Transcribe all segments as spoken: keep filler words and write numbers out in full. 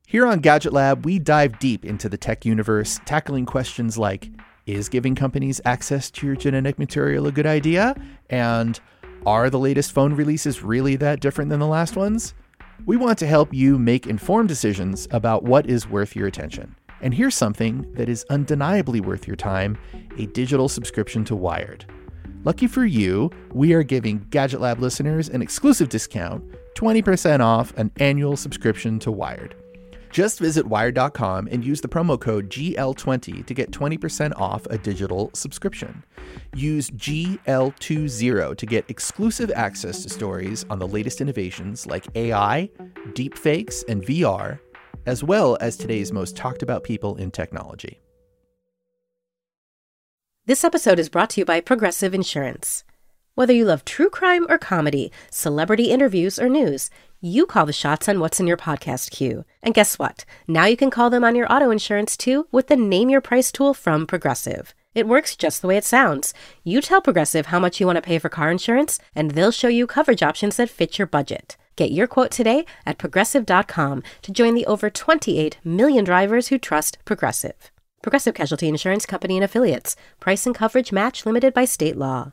Here on Gadget Lab, we dive deep into the tech universe, tackling questions like, is giving companies access to your genetic material a good idea? And are the latest phone releases really that different than the last ones? We want to help you make informed decisions about what is worth your attention. And here's something that is undeniably worth your time, a digital subscription to Wired. Lucky for you, we are giving Gadget Lab listeners an exclusive discount, twenty percent off an annual subscription to Wired. Just visit wired dot com and use the promo code G L twenty to get twenty percent off a digital subscription. Use G L twenty to get exclusive access to stories on the latest innovations like A I, deepfakes, and V R, as well as today's most talked about people in technology. This episode is brought to you by Progressive Insurance. Whether you love true crime or comedy, celebrity interviews or news, you call the shots on what's in your podcast queue. And guess what? Now you can call them on your auto insurance too with the Name Your Price tool from Progressive. It works just the way it sounds. You tell Progressive how much you want to pay for car insurance, and they'll show you coverage options that fit your budget. Get your quote today at progressive dot com to join the over twenty-eight million drivers who trust Progressive. Progressive Casualty Insurance Company and Affiliates. Price and coverage match limited by state law.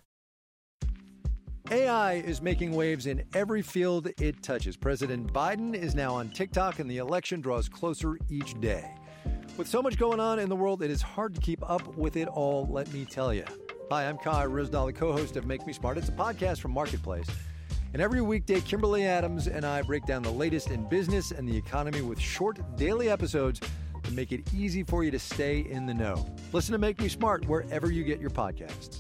A I is making waves in every field it touches. President Biden is now on TikTok, and the election draws closer each day. With so much going on in the world, it is hard to keep up with it all, let me tell you. Hi, I'm Kai Ryssdal, the co-host of Make Me Smart. It's a podcast from Marketplace. And every weekday, Kimberly Adams and I break down the latest in business and the economy with short daily episodes to make it easy for you to stay in the know. Listen to Make Me Smart wherever you get your podcasts.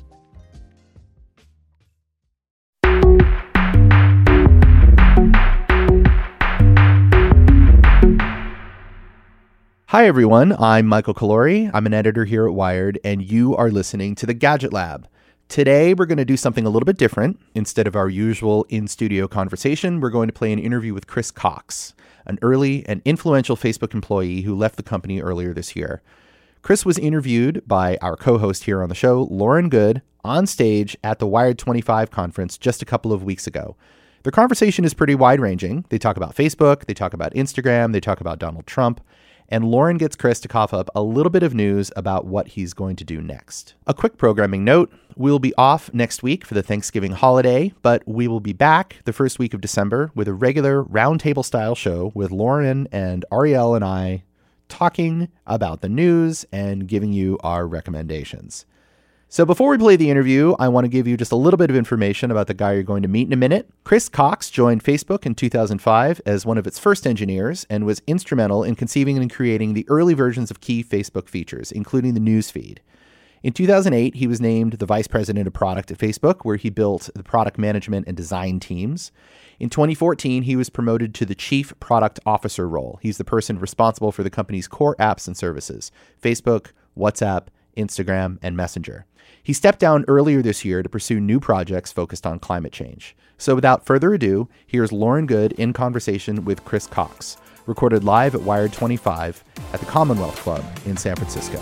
Hi, everyone. I'm Michael Calore. I'm an editor here at Wired, and you are listening to the Gadget Lab. Today, we're going to do something a little bit different. Instead of our usual in-studio conversation, we're going to play an interview with Chris Cox, an early and influential Facebook employee who left the company earlier this year. Chris was interviewed by our co-host here on the show, Lauren Goode, on stage at the Wired twenty-five conference just a couple of weeks ago. Their conversation is pretty wide-ranging. They talk about Facebook, they talk about Instagram, they talk about Donald Trump, and Lauren gets Chris to cough up a little bit of news about what he's going to do next. A quick programming note, we'll be off next week for the Thanksgiving holiday, but we will be back the first week of December with a regular roundtable-style show with Lauren and Ariel and I talking about the news and giving you our recommendations. So before we play the interview, I want to give you just a little bit of information about the guy you're going to meet in a minute. Chris Cox joined Facebook in two thousand five as one of its first engineers and was instrumental in conceiving and creating the early versions of key Facebook features, including the news feed. In two thousand eight, he was named the vice president of product at Facebook, where he built the product management and design teams. In twenty fourteen, he was promoted to the chief product officer role. He's the person responsible for the company's core apps and services, Facebook, WhatsApp, Instagram, and Messenger. He stepped down earlier this year to pursue new projects focused on climate change. So without further ado, here's Lauren Goode in conversation with Chris Cox, recorded live at Wired twenty-five at the Commonwealth Club in San Francisco.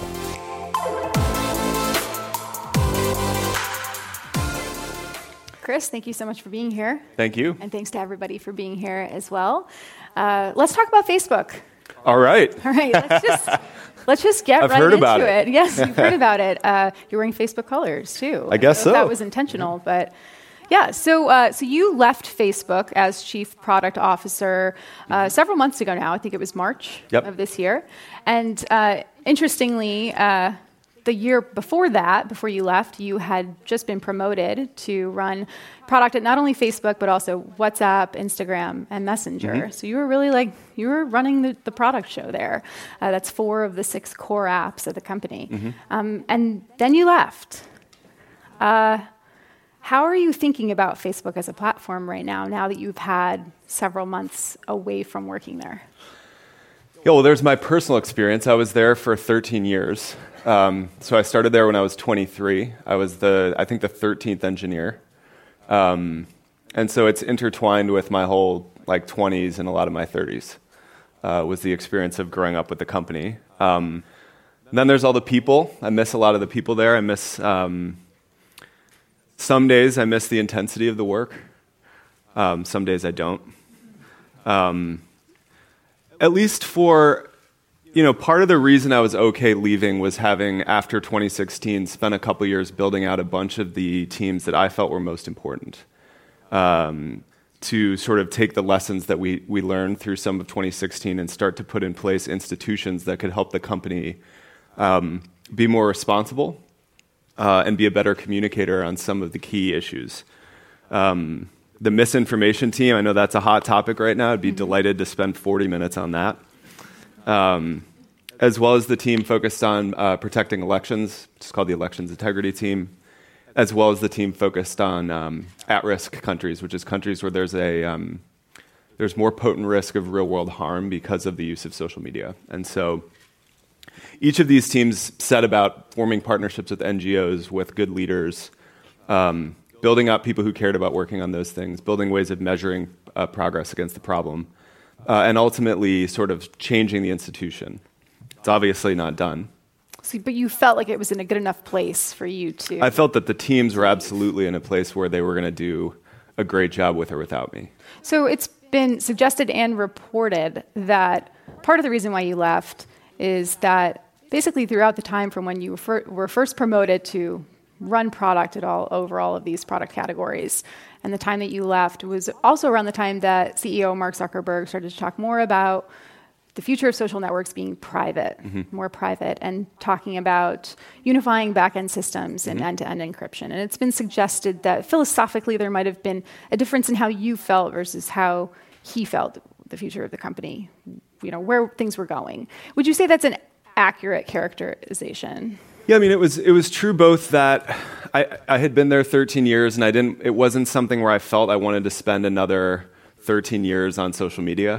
Chris, thank you so much for being here. Thank you. And thanks to everybody for being here as well. Uh, let's talk about Facebook. All right. All right, let's just... Let's just get I've right heard into about it. it. Yes, you've heard about it. Uh, you're wearing Facebook colors too. I guess so. so. That was intentional, but yeah. So, uh, so you left Facebook as chief product officer uh, several months ago now. I think it was March yep. of this year. And uh, interestingly, uh, the year before that, before you left, you had just been promoted to run product at not only Facebook, but also WhatsApp, Instagram, and Messenger. Mm-hmm. So you were really like, you were running the, the product show there. Uh, that's four of the six core apps of the company. Mm-hmm. Um, and then you left. Uh, how are you thinking about Facebook as a platform right now, now that you've had several months away from working there? Yeah, well, there's my personal experience. I was there for thirteen years. Um, so I started there when I was twenty-three. I was the, I think, the thirteenth engineer. Um, and so it's intertwined with my whole like twenties and a lot of my thirties. Uh, was the experience of growing up with the company. Um, and then there's all the people. I miss a lot of the people there. I miss, um, some days I miss the intensity of the work. Um, some days I don't. Um, at least for, you know, part of the reason I was okay leaving was having, after twenty sixteen, spent a couple years building out a bunch of the teams that I felt were most important. Um, to sort of take the lessons that we, we learned through some of twenty sixteen and start to put in place institutions that could help the company um, be more responsible uh, and be a better communicator on some of the key issues. Um, the misinformation team, I know that's a hot topic right now. I'd be mm-hmm. delighted to spend forty minutes on that. Um, as well as the team focused on uh, protecting elections, it's called the Elections Integrity Team, as well as the team focused on um, at-risk countries, which is countries where there's a um, there's more potent risk of real-world harm because of the use of social media. And so each of these teams set about forming partnerships with N G Os, with good leaders, um, building up people who cared about working on those things, building ways of measuring uh, progress against the problem, uh, and ultimately sort of changing the institution. It's obviously not done. See, but you felt like it was in a good enough place for you to... I felt that the teams were absolutely in a place where they were going to do a great job with or without me. So it's been suggested and reported that part of the reason why you left is that basically throughout the time from when you were, fir- were first promoted to run product at all over all of these product categories, and the time that you left was also around the time that C E O Mark Zuckerberg started to talk more about the future of social networks being private, mm-hmm. more private, and talking about unifying back-end systems mm-hmm. and end-to-end encryption. And it's been suggested that philosophically there might have been a difference in how you felt versus how he felt the future of the company, you know, where things were going. Would you say that's an accurate characterization? Yeah, I mean, it was it was true both that I, I had been there thirteen years, and I didn't. It wasn't something where I felt I wanted to spend another thirteen years on social media.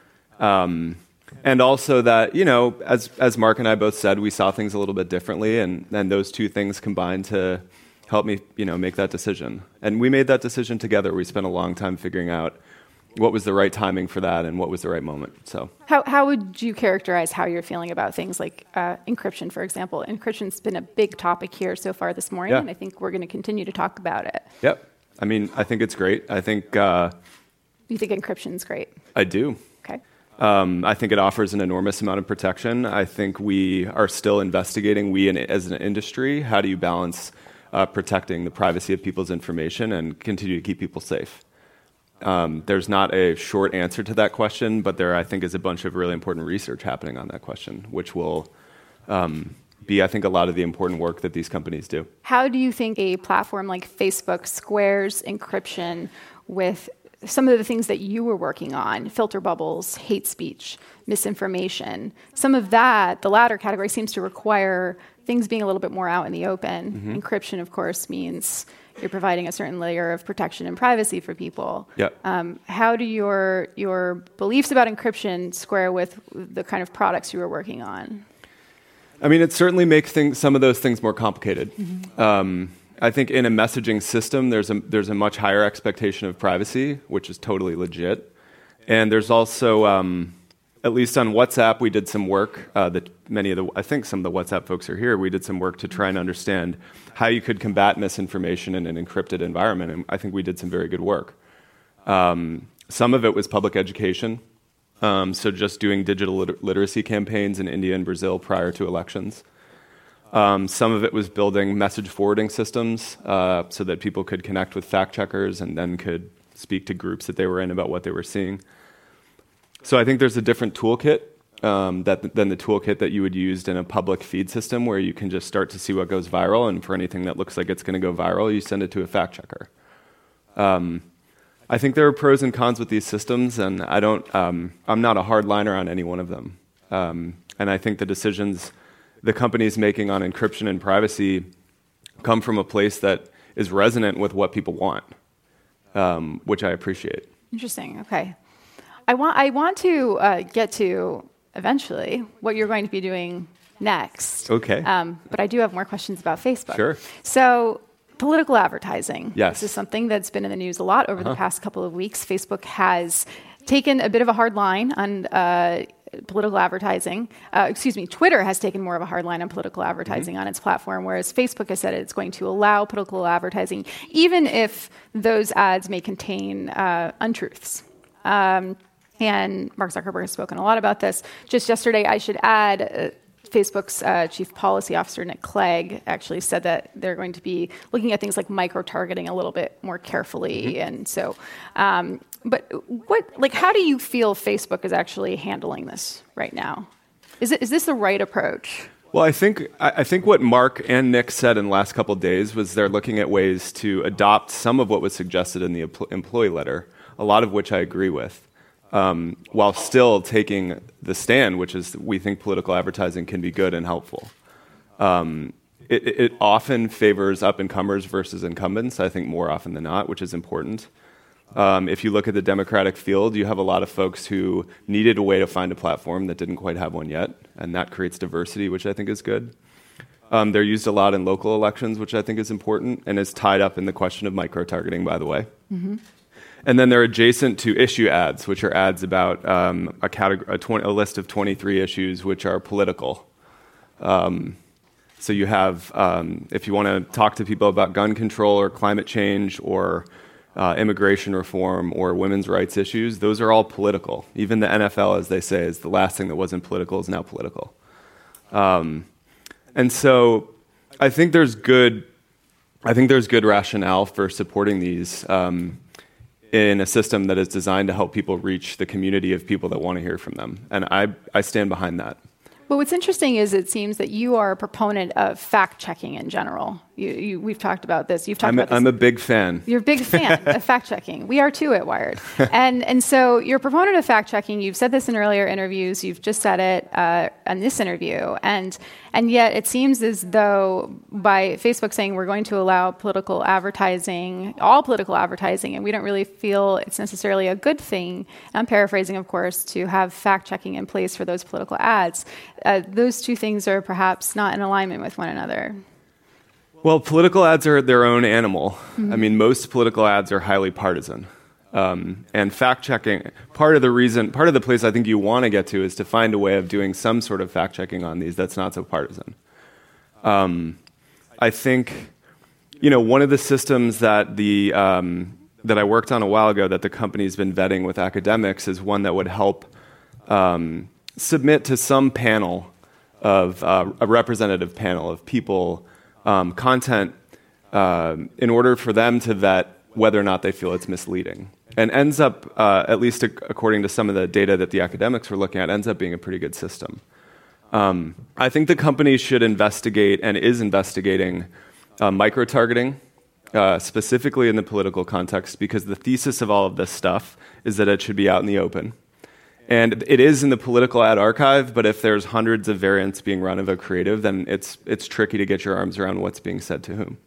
Um, And also that, you know, as as Mark and I both said, we saw things a little bit differently, and, and those two things combined to help me, you know, make that decision. And we made that decision together. We spent a long time figuring out what was the right timing for that and what was the right moment. So, how how would you characterize how you're feeling about things like uh, encryption, for example? Encryption's been a big topic here so far this morning, yeah. and I think we're going to continue to talk about it. Yep. I mean, I think it's great. I think... Uh, you think encryption's great? I do. Okay. Um, I think it offers an enormous amount of protection. I think we are still investigating, we in, as an industry, how do you balance uh, protecting the privacy of people's information and continue to keep people safe? Um, there's not a short answer to that question, but there, I think, is a bunch of really important research happening on that question, which will um, be, I think, a lot of the important work that these companies do. How do you think a platform like Facebook squares encryption with some of the things that you were working on, filter bubbles, hate speech, misinformation? Some of that, the latter category, seems to require things being a little bit more out in the open. Mm-hmm. Encryption, of course, means you're providing a certain layer of protection and privacy for people. Yep. Um, how do your your beliefs about encryption square with the kind of products you were working on? I mean, it certainly makes things, some of those things more complicated. Mm-hmm. Um, I think in a messaging system, there's a there's a much higher expectation of privacy, which is totally legit. And there's also, um, at least on WhatsApp, we did some work uh, that many of the, I think some of the WhatsApp folks are here. We did some work to try and understand how you could combat misinformation in an encrypted environment. And I think we did some very good work. Um, some of it was public education. Um, so just doing digital liter- literacy campaigns in India and Brazil prior to elections. Um, some of it was building message forwarding systems uh, so that people could connect with fact checkers and then could speak to groups that they were in about what they were seeing. So I think there's a different toolkit um, that, than the toolkit that you would use in a public feed system where you can just start to see what goes viral, and for anything that looks like it's going to go viral, you send it to a fact checker. Um, I think there are pros and cons with these systems, and I don't, um, I'm not a hardliner on any one of them. Um, and I think the decisions the company's making on encryption and privacy come from a place that is resonant with what people want, um, which I appreciate. Interesting. Okay. I want I want to uh, get to eventually what you're going to be doing next. Okay. Um, but I do have more questions about Facebook. Sure. So political advertising. Yes. This is something that's been in the news a lot over uh-huh. the past couple of weeks. Facebook has taken a bit of a hard line on uh, political advertising. Uh, excuse me, Twitter has taken more of a hard line on political advertising mm-hmm. on its platform, whereas Facebook has said it's going to allow political advertising, even if those ads may contain uh, untruths. Um, And Mark Zuckerberg has spoken a lot about this. Just yesterday, I should add, uh, Facebook's uh, chief policy officer, Nick Clegg, actually said that they're going to be looking at things like micro-targeting a little bit more carefully. Mm-hmm. And so, um, but what, like, how do you feel Facebook is actually handling this right now? Is it, is this the right approach? Well, I think I think what Mark and Nick said in the last couple of days was they're looking at ways to adopt some of what was suggested in the employee letter, a lot of which I agree with, um, while still taking the stand, which is we think political advertising can be good and helpful. Um, it, it often favors up-and-comers versus incumbents, I think more often than not, which is important. Um, if you look at the Democratic field, you have a lot of folks who needed a way to find a platform that didn't quite have one yet, and that creates diversity, which I think is good. Um, they're used a lot in local elections, which I think is important, and is tied up in the question of micro-targeting, by the way. Mm-hmm. And then they're adjacent to issue ads, which are ads about um, a, category, a, twenty, a list of twenty-three issues which are political. Um, so you have, um, if you want to talk to people about gun control or climate change or Uh, immigration reform or women's rights issues, those are all political. Even the N F L, as they say, is the last thing that wasn't political is now political. Um, and so I think there's good, I think there's good rationale for supporting these um, in a system that is designed to help people reach the community of people that want to hear from them. And I, I stand behind that. But what's interesting is it seems that you are a proponent of fact-checking in general. You, you, we've talked about this. You've talked I'm a, about this. I'm a big fan. You're a big fan of fact-checking. We are too at Wired. And and so you're a proponent of fact-checking. You've said this in earlier interviews. You've just said it uh, in this interview. And and yet it seems as though by Facebook saying we're going to allow political advertising, all political advertising, and we don't really feel it's necessarily a good thing, I'm paraphrasing, of course, to have fact-checking in place for those political ads. Uh, those two things are perhaps not in alignment with one another. Well, political ads are their own animal. Mm-hmm. I mean, most political ads are highly partisan. Um, and fact-checking, part of the reason, part of the place I think you want to get to is to find a way of doing some sort of fact-checking on these that's not so partisan. Um, I think, you know, one of the systems that the um, that I worked on a while ago that the company's been vetting with academics is one that would help um, submit to some panel of, uh, a representative panel of people, Um, content uh, in order for them to vet whether or not they feel it's misleading. And ends up, uh, at least ac- according to some of the data that the academics were looking at, ends up being a pretty good system. Um, I think the company should investigate and is investigating uh, micro-targeting, uh, specifically in the political context, because the thesis of all of this stuff is that it should be out in the open. And it is in the political ad archive, but if there's hundreds of variants being run of a creative, then it's it's tricky to get your arms around what's being said to whom.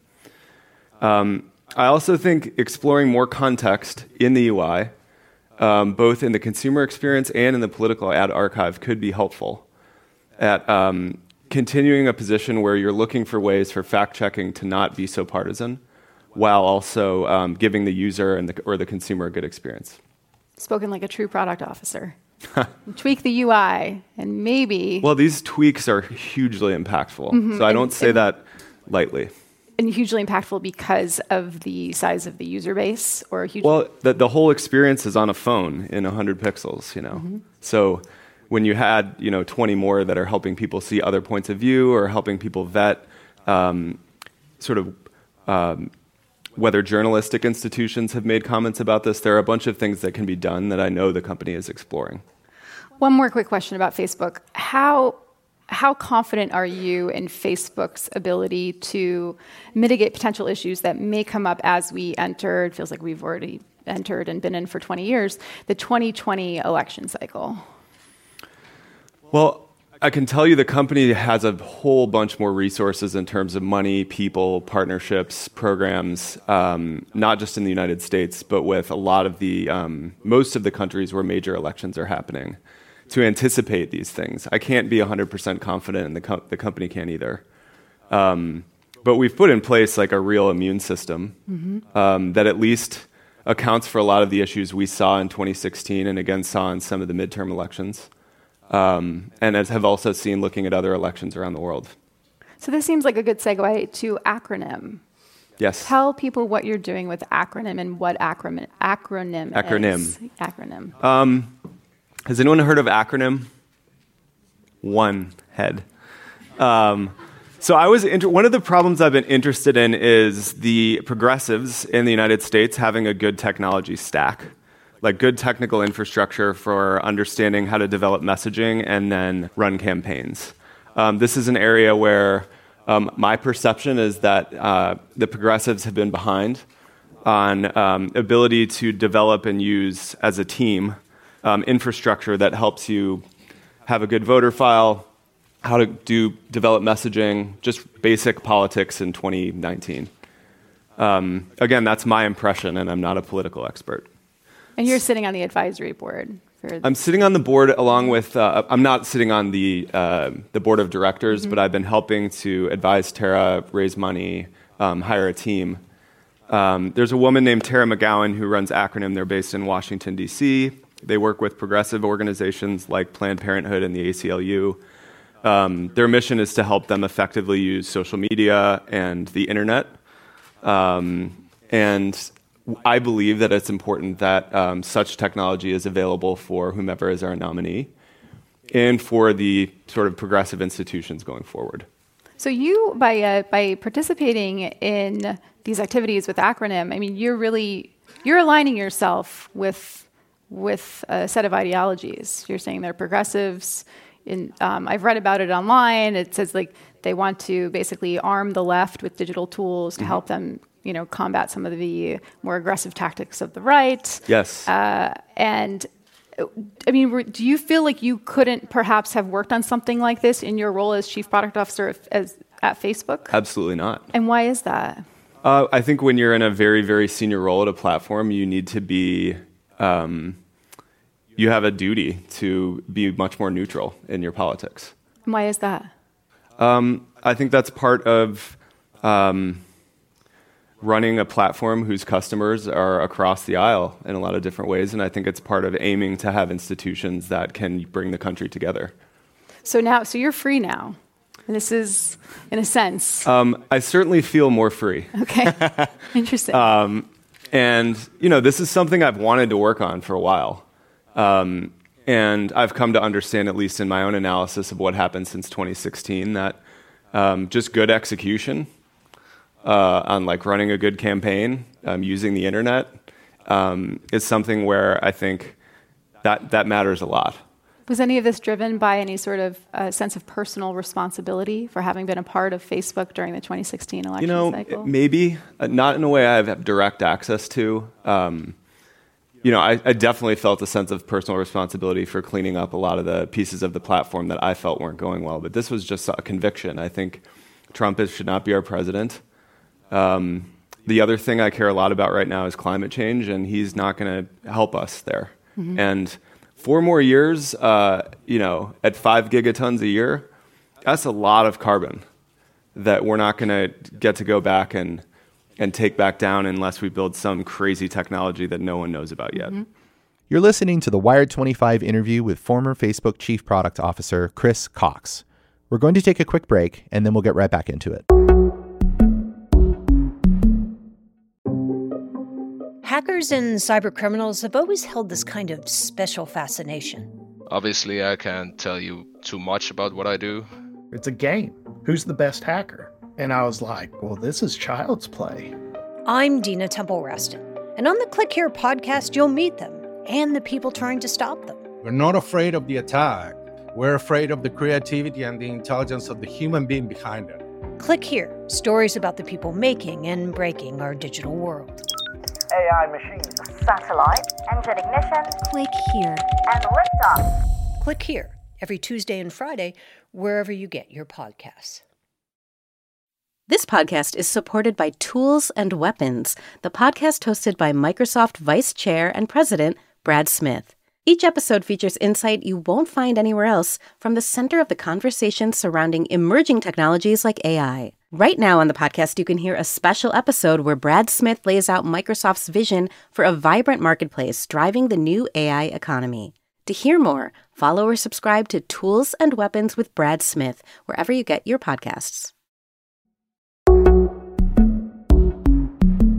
Um, I also think exploring more context in the U I, um, both in the consumer experience and in the political ad archive, could be helpful at um, continuing a position where you're looking for ways for fact-checking to not be so partisan, while also um, giving the user and the, or the consumer a good experience. Spoken like a true product officer. Tweak the U I, and maybe... Well, these tweaks are hugely impactful, mm-hmm. so I don't and, say and, that lightly. And hugely impactful because of the size of the user base? Or huge Well, the, the whole experience is on a phone in one hundred pixels, you know. Mm-hmm. So when you had, you know, twenty more that are helping people see other points of view or helping people vet um, sort of... Um, whether journalistic institutions have made comments about this, there are a bunch of things that can be done that I know the company is exploring. One more quick question about Facebook. How how confident are you in Facebook's ability to mitigate potential issues that may come up as we enter, it feels like we've already entered and been in for twenty years, the twenty twenty election cycle? Well, I can tell you the company has a whole bunch more resources in terms of money, people, partnerships, programs, um, not just in the United States, but with a lot of the, um, most of the countries where major elections are happening, to anticipate these things. I can't be one hundred percent confident, and the, com- the company can't either. Um, but we've put in place like a real immune system mm-hmm. um, that at least accounts for a lot of the issues we saw in twenty sixteen and again saw in some of the midterm elections. Um, and as have also seen looking at other elections around the world. So this seems like a good segue to Acronym. Yes. Tell people what you're doing with Acronym and what acronym acronym acronym is. Acronym. Um, Has anyone heard of acronym? One head. Um, so I was inter- one of the problems I've been interested in is the progressives in the United States having a good technology stack, like good technical infrastructure for understanding how to develop messaging and then run campaigns. Um, this is an area where um, my perception is that uh, the progressives have been behind on um, ability to develop and use as a team um, infrastructure that helps you have a good voter file, how to do develop messaging, just basic politics in twenty nineteen. Um, again, that's my impression, and I'm not a political expert. And you're sitting on the advisory board. For I'm sitting on the board along with, uh, I'm not sitting on the uh, the board of directors, mm-hmm. but I've been helping to advise Tara, raise money, um, hire a team. Um, there's a woman named Tara McGowan who runs Acronym. They're based in Washington, D C. They work with progressive organizations like Planned Parenthood and the A C L U. Um, their mission is to help them effectively use social media and the internet. Um, and I believe that it's important that um, such technology is available for whomever is our nominee and for the sort of progressive institutions going forward. So you, by uh, by participating in these activities with Acronym, I mean, you're really, you're aligning yourself with with a set of ideologies. You're saying they're progressives. In, um, I've read about it online. It says like they want to basically arm the left with digital tools to mm-hmm. help them, you know, combat some of the more aggressive tactics of the right. Yes. Uh, and I mean, do you feel like you couldn't perhaps have worked on something like this in your role as chief product officer as, at Facebook? Absolutely not. And why is that? Uh, I think when you're in a very, very senior role at a platform, you need to be, um, you have a duty to be much more neutral in your politics. And why is that? Um, I think that's part of um, running a platform whose customers are across the aisle in a lot of different ways, and I think it's part of aiming to have institutions that can bring the country together. So now, so you're free now. And this is, in a sense. Um, I certainly feel more free. Okay, interesting. um, and, you know, this is something I've wanted to work on for a while. Um, and I've come to understand, at least in my own analysis of what happened since twenty sixteen, that um, just good execution uh, on like running a good campaign, um, using the internet, um, is something where I think that that matters a lot. Was any of this driven by any sort of uh, sense of personal responsibility for having been a part of Facebook during the twenty sixteen election you know, cycle? Maybe, uh, not in a way I have direct access to. Um, you know, I, I definitely felt a sense of personal responsibility for cleaning up a lot of the pieces of the platform that I felt weren't going well. But this was just a conviction. I think Trump is, should not be our president. Um, the other thing I care a lot about right now is climate change, and he's not going to help us there. Mm-hmm. And four more years, uh, you know, at five gigatons a year, that's a lot of carbon that we're not going to get to go back and and take back down unless we build some crazy technology that no one knows about yet. Mm-hmm. You're listening to the Wired twenty-five interview with former Facebook Chief Product Officer Chris Cox. We're going to take a quick break, and then we'll get right back into it. Hackers and cybercriminals have always held this kind of special fascination. Obviously, I can't tell you too much about what I do. It's a game. Who's the best hacker? And I was like, well, this is child's play. I'm Dina Temple-Raston, and on the Click Here podcast, you'll meet them and the people trying to stop them. We're not afraid of the attack. We're afraid of the creativity and the intelligence of the human being behind it. Click Here, stories about the people making and breaking our digital world. A I machines. Satellite. Engine ignition. Click Here. And liftoff. Click Here, every Tuesday and Friday, wherever you get your podcasts. This podcast is supported by Tools and Weapons, the podcast hosted by Microsoft Vice Chair and President Brad Smith. Each episode features insight you won't find anywhere else from the center of the conversation surrounding emerging technologies like A I. Right now on the podcast, you can hear a special episode where Brad Smith lays out Microsoft's vision for a vibrant marketplace driving the new A I economy. To hear more, follow or subscribe to Tools and Weapons with Brad Smith wherever you get your podcasts.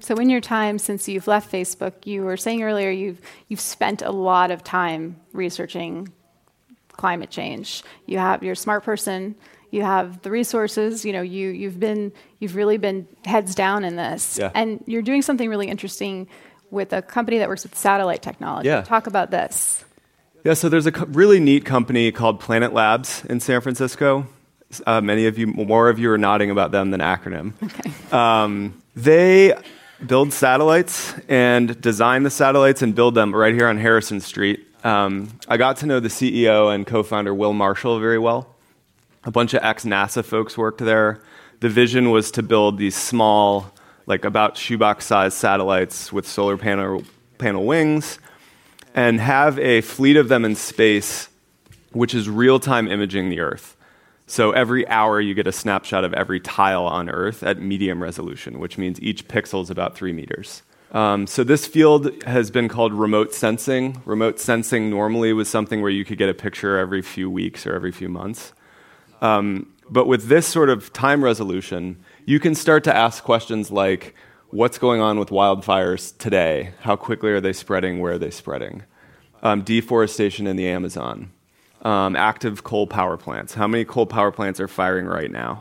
So in your time since you've left Facebook, you were saying earlier you've you've spent a lot of time researching climate change. You have you're a smart person. You have the resources. You know, you you've been you've really been heads down in this, yeah. and you're doing something really interesting with a company that works with satellite technology. Yeah. Talk about this. Yeah, so there's a co- really neat company called Planet Labs in San Francisco. Uh, many of you, more of you are nodding about them than acronym. Okay. Um, they build satellites and design the satellites and build them right here on Harrison Street. Um, I got to know the C E O and co-founder Will Marshall very well. A bunch of ex-NASA folks worked there. The vision was to build these small, like about shoebox-sized satellites with solar panel panel wings, and have a fleet of them in space, which is real-time imaging the Earth. So every hour you get a snapshot of every tile on Earth at medium resolution, which means each pixel is about three meters. Um, so this field has been called remote sensing. Remote sensing normally was something where you could get a picture every few weeks or every few months. Um, but with this sort of time resolution, you can start to ask questions like, what's going on with wildfires today? How quickly are they spreading? Where are they spreading? Um, deforestation in the Amazon. Um, active coal power plants. How many coal power plants are firing right now?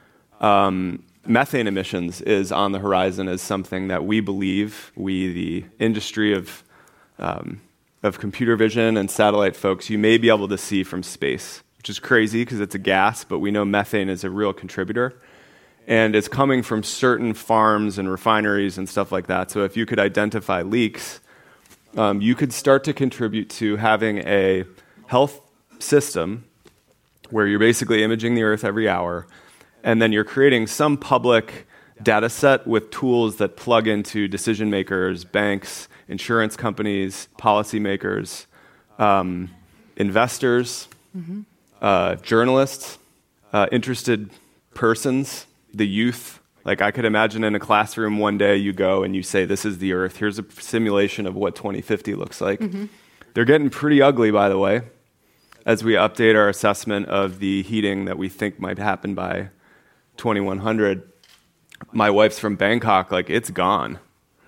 Um, methane emissions is on the horizon as something that we believe, we, the industry of, um, of computer vision and satellite folks, you may be able to see from space, which is crazy because it's a gas, but we know methane is a real contributor. And it's coming from certain farms and refineries and stuff like that. So if you could identify leaks, um, you could start to contribute to having a health system where you're basically imaging the Earth every hour, and then you're creating some public data set with tools that plug into decision makers, banks, insurance companies, policymakers, um, investors, mm-hmm. uh, journalists, uh, interested persons, the youth. Like I could imagine in a classroom one day you go and you say, this is the Earth. Here's a simulation of what twenty fifty looks like. Mm-hmm. They're getting pretty ugly, by the way, as we update our assessment of the heating that we think might happen by twenty-one hundred. My wife's from Bangkok, like it's gone.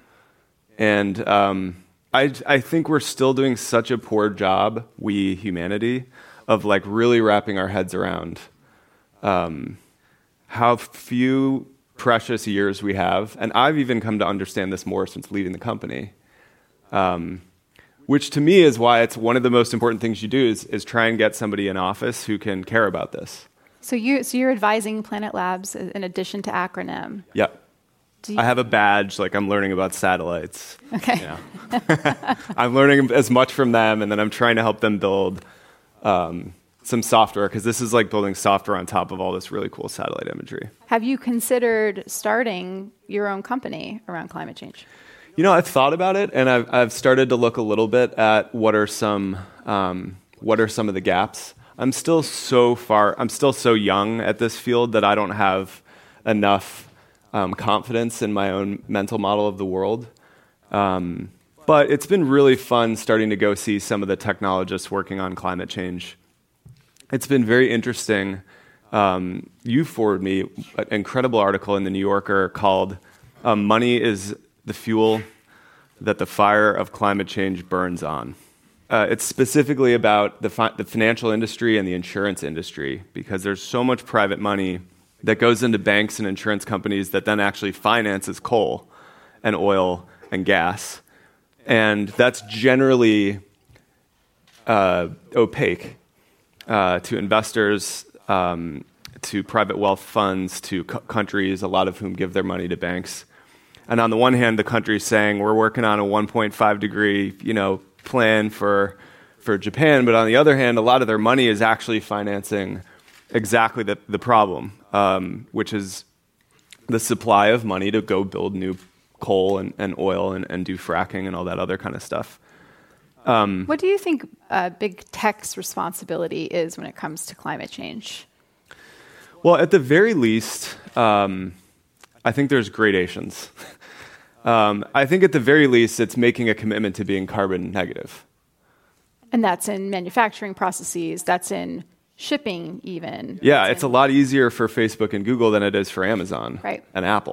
And um, I, I think we're still doing such a poor job, we humanity, of like really wrapping our heads around um, how few precious years we have. And I've even come to understand this more since leading the company. Um, Which to me is why it's one of the most important things you do is, is try and get somebody in office who can care about this. So you so you're advising Planet Labs in addition to Acronym. Yep. You I have a badge, like I'm learning about satellites. Okay. Yeah. I'm learning as much from them, and then I'm trying to help them build um, some software, because this is like building software on top of all this really cool satellite imagery. Have you considered starting your own company around climate change? You know, I've thought about it, and I've, I've started to look a little bit at what are some um, what are some of the gaps. I'm still so far, I'm still so young at this field that I don't have enough um, confidence in my own mental model of the world. Um, but it's been really fun starting to go see some of the technologists working on climate change. It's been very interesting. Um, you forwarded me an incredible article in the New Yorker called um, Money is the Fuel that the Fire of Climate Change Burns on. Uh, it's specifically about the, fi- the financial industry and the insurance industry, because there's so much private money that goes into banks and insurance companies that then actually finances coal and oil and gas. And that's generally uh, opaque uh, to investors, um, to private wealth funds, to co- countries, a lot of whom give their money to banks. And on the one hand, the country's saying we're working on a one point five degree, you know, plan for for Japan, but on the other hand, a lot of their money is actually financing exactly the, the problem, um, which is the supply of money to go build new coal and, and oil and, and do fracking and all that other kind of stuff. Um, what do you think uh, big tech's responsibility is when it comes to climate change? Well, at the very least, um, I think there's gradations. um, I think at the very least, it's making a commitment to being carbon negative. And that's in manufacturing processes, that's in shipping even. Yeah, it's in- a lot easier for Facebook and Google than it is for Amazon right. and Apple.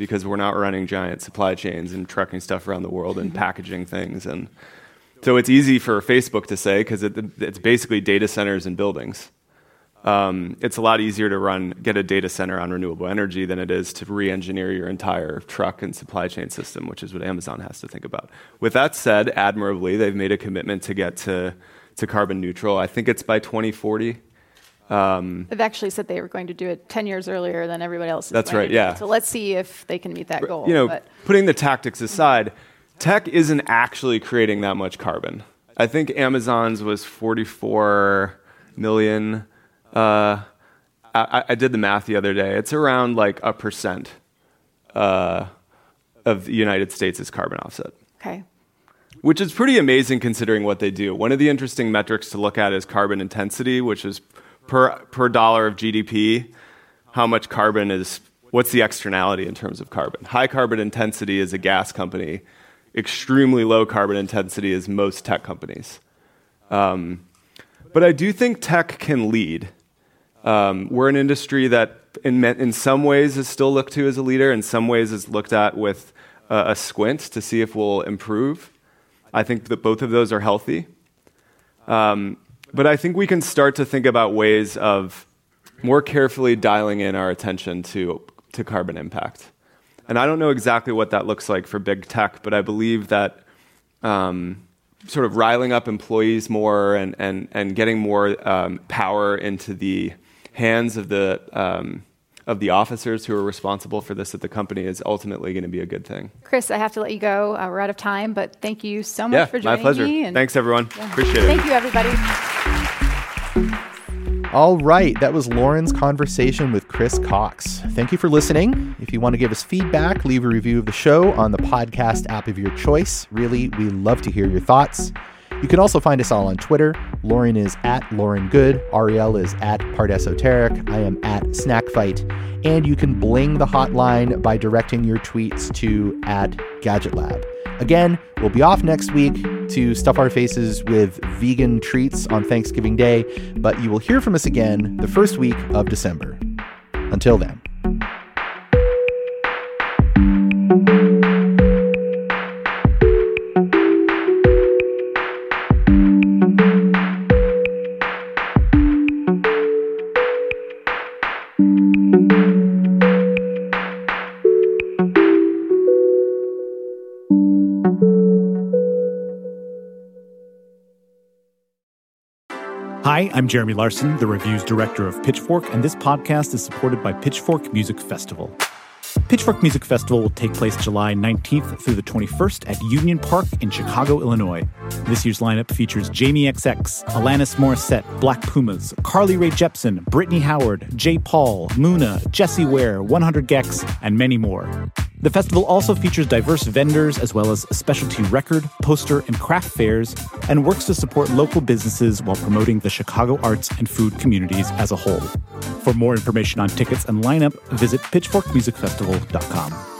because we're not running giant supply chains and trucking stuff around the world and packaging things. And so it's easy for Facebook to say, because it, it's basically data centers and buildings. Um, it's a lot easier to run, get a data center on renewable energy than it is to re-engineer your entire truck and supply chain system, which is what Amazon has to think about. With that said, admirably, they've made a commitment to get to, to carbon neutral. I think it's by twenty forty. Um, They've actually said they were going to do it ten years earlier than everybody else. That's right, yeah. So let's see if they can meet that goal. You know, but. putting the tactics aside, tech isn't actually creating that much carbon. I think Amazon's was forty-four million. Uh, I, I did the math the other day. It's around like a percent uh, of the United States' carbon offset. Okay. Which is pretty amazing considering what they do. One of the interesting metrics to look at is carbon intensity, which is per per dollar of G D P, how much carbon is, what's the externality in terms of carbon? High carbon intensity is a gas company. Extremely low carbon intensity is most tech companies. Um, but I do think tech can lead. Um, we're an industry that in, in some ways is still looked to as a leader, in some ways is looked at with uh, a squint to see if we'll improve. I think that both of those are healthy. Um, but I think we can start to think about ways of more carefully dialing in our attention to, to carbon impact. And I don't know exactly what that looks like for big tech, but I believe that um, sort of riling up employees more and, and, and getting more um, power into the hands of the um, of the officers who are responsible for this at the company is ultimately going to be a good thing. Chris, I have to let you go. Uh, we're out of time, but thank you so much yeah, for joining my pleasure. me. And Thanks, everyone. Yeah. Appreciate it. Thank you, everybody. All right, that was Lauren's conversation with Chris Cox. Thank you for listening. If you want to give us feedback, leave a review of the show on the podcast app of your choice. Really, we love to hear your thoughts. You can also find us all on Twitter. Lauren is at Lauren Good. Ariel is at Pardesoteric. I am at Snackfight. And you can bling the hotline by directing your tweets to at Gadget Lab. Again, we'll be off next week to stuff our faces with vegan treats on Thanksgiving Day, but you will hear from us again the first week of December. Until then. Hi, I'm Jeremy Larson, the reviews director of Pitchfork, and this podcast is supported by Pitchfork Music Festival. Pitchfork Music Festival will take place July nineteenth through the twenty-first at Union Park in Chicago, Illinois. This year's lineup features Jamie X X, Alanis Morissette, Black Pumas, Carly Rae Jepsen, Brittany Howard, J. Paul, Muna, Jessie Ware, one hundred gecs, and many more. The festival also features diverse vendors as well as specialty record, poster, and craft fairs, and works to support local businesses while promoting the Chicago arts and food communities as a whole. For more information on tickets and lineup, visit pitchfork music festival dot com.